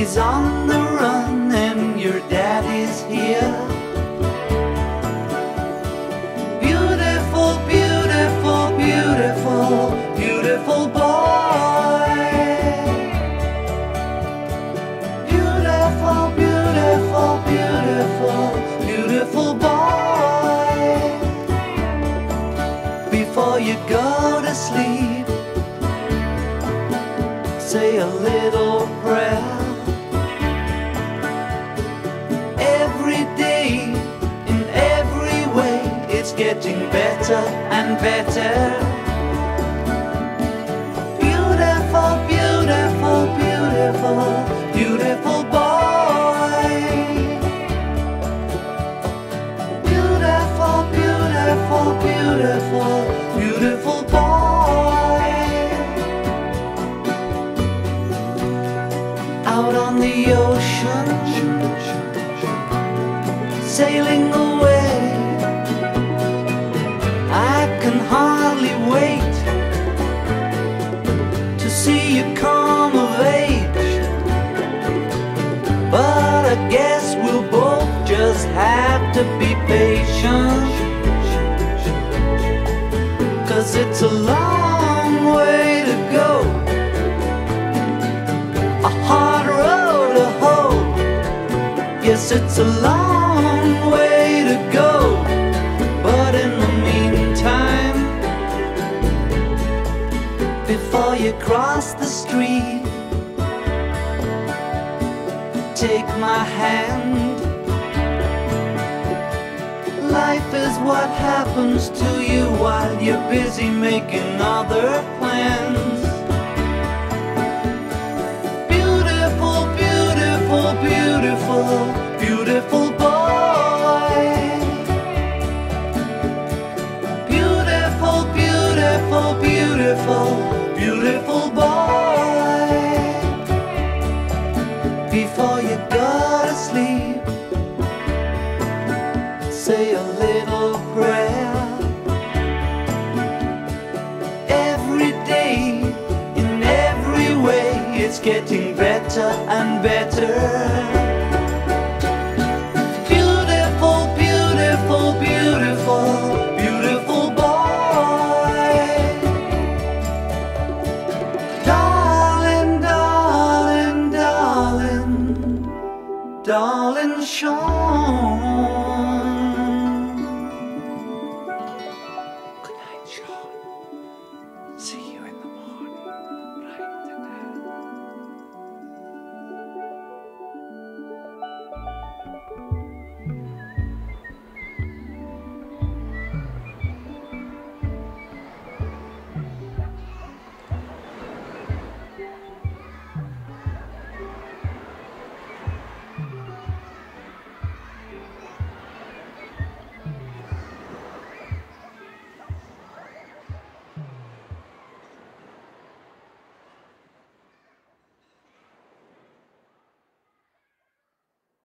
He's on the run and your daddy's here. Beautiful, beautiful, beautiful, beautiful boy. Beautiful, beautiful, beautiful, beautiful boy. Before you go to sleep, say a little prayer. Every day, in every way, it's getting better and better. Beautiful, beautiful, beautiful, beautiful boy. Beautiful, beautiful, beautiful, beautiful boy. Out on the ocean, sailing away, I can hardly wait to see you come of age. But I guess we'll both just have to be patient, 'cause it's a long way to go, a hard road to hoe. Yes, it's a long way to go, but in the meantime, before you cross the street, take my hand. Life is what happens to you while you're busy making other plans. Beautiful, beautiful, beautiful, beautiful boy. Beautiful, beautiful, beautiful, beautiful boy. Before you go to sleep, say a little prayer. Every day, in every way, it's getting better and better. Beautiful, beautiful, beautiful, beautiful boy. Darling, darling, darling, darling Sean.